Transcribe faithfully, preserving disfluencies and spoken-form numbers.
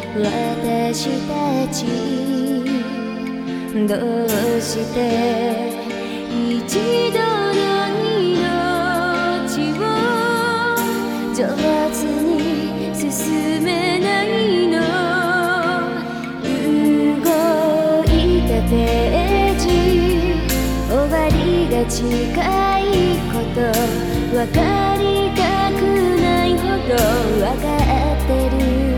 私たちどうして一度の命を上手に進めないの。動いたページ終わりが近いこと分かりたくないほど分かってる。